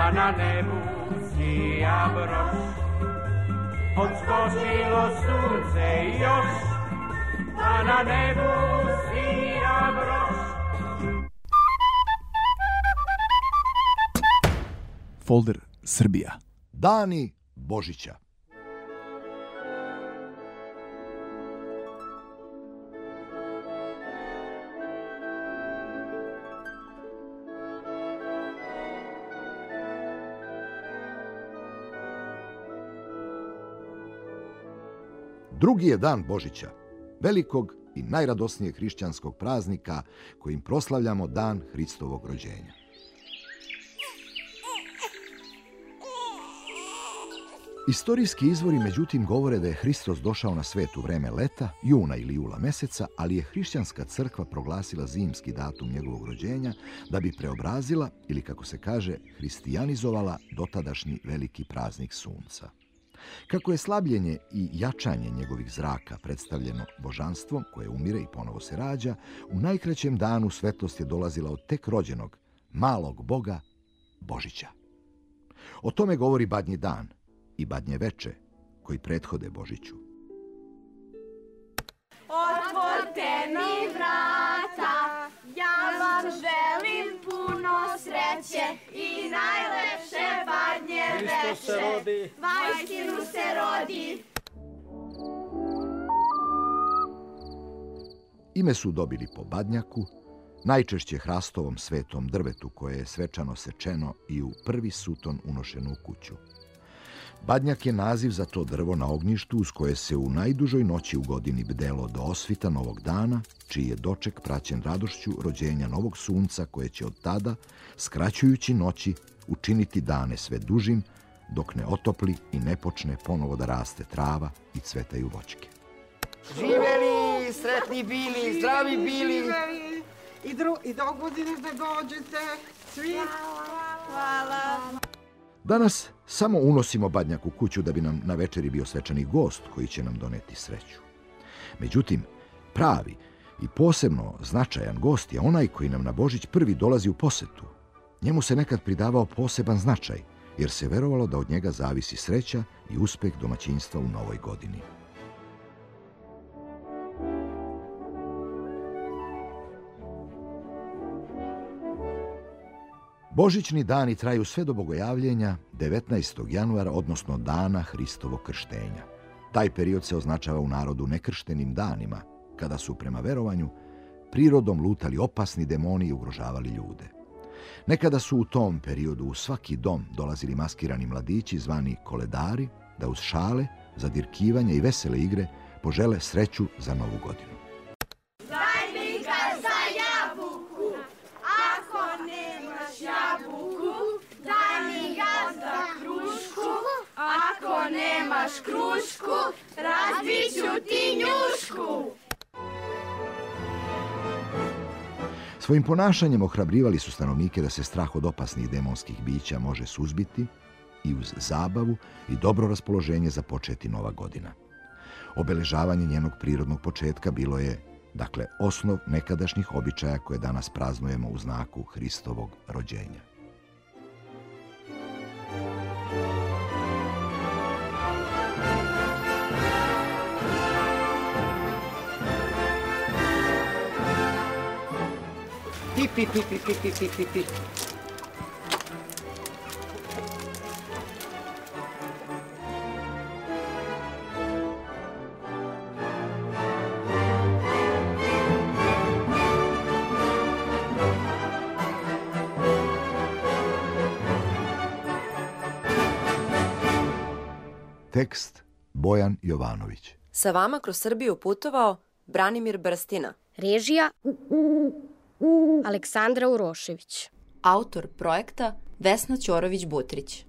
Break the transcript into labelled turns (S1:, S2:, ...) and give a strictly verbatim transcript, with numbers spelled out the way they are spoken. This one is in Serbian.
S1: pa na nebu sija broš. Odskočilo sunce još, pa na nebu sija broš.
S2: Folder Srbija.
S3: Dani Božića. Drugi je dan Božića, velikog i najradosnijeg hrišćanskog praznika kojim proslavljamo dan Hristovog rođenja. Istorijski izvori, međutim, govore da je Hristos došao na svet u vreme leta, juna ili jula meseca, ali je hrišćanska crkva proglasila zimski datum njegovog rođenja da bi preobrazila, ili kako se kaže, hristijanizovala dotadašnji veliki praznik sunca. Kako je slabljenje i jačanje njegovih zraka predstavljeno božanstvom koje umire i ponovo se rađa, u najkraćem danu svetlost je dolazila od tek rođenog, malog Boga, Božića. O tome govori Badnji dan i Badnje veče koji prethode Božiću.
S4: Otvorte mi vrata, ja vam želim puno sreće i najlepše Badnje veče. Vajstinu se rodi.
S3: Ime su dobili po badnjaku, najčešće hrastovom svetom drvetu koje je svečano sečeno i u prvi suton unošeno u kuću. Badnjak je naziv za to drvo na ognjištu uz koje se u najdužoj noći u godini bdelo do osvita novog dana, čiji je doček praćen radošću rođenja novog sunca koje će od tada, skraćujući noći, učiniti dane sve dužim, dok ne otopli i ne počne ponovo da raste trava i cvetaju voćke.
S5: Živeli, sretni bili, zdravi bili.
S6: I, dru, i do godine da dođete. Svi.
S4: Hvala.
S3: Danas samo unosimo badnjak u kuću da bi nam na večeri bio svečani gost koji će nam doneti sreću. Međutim, pravi i posebno značajan gost je onaj koji nam na Božić prvi dolazi u posetu. Njemu se nekad pridavao poseban značaj, jer se verovalo da od njega zavisi sreća i uspeh domaćinstva u novoj godini. Božićni dani traju sve do bogojavljenja devetnaestog januara, odnosno dana Hristovog krštenja. Taj period se označava u narodu nekrštenim danima, kada su prema verovanju prirodom lutali opasni demoni i ugrožavali ljude. Nekada su u tom periodu u svaki dom dolazili maskirani mladići zvani koledari da uz šale, zadirkivanje i vesele igre požele sreću za novu godinu.
S4: Daj mi ga za jabuku, ako nemaš jabuku, daj mi ga za krušku, ako nemaš krušku, razbiću ti njušku.
S3: Svojim ponašanjem ohrabrivali su stanovnike da se strah od opasnih demonskih bića može suzbiti i uz zabavu i dobro raspoloženje započeti nova godina. Obeležavanje njenog prirodnog početka bilo je, dakle, osnov nekadašnjih običaja koje danas praznujemo u znaku Hristovog rođenja.
S5: Pi, pi, pi, pi, pi, pi, pi, pi. Tekst Bojan Jovanović.
S7: Sa vama kroz Srbiju putovao Branimir Brstina.
S8: Režija Aleksandra Urošević.
S7: Autor projekta Vesna Ćorović-Butrić.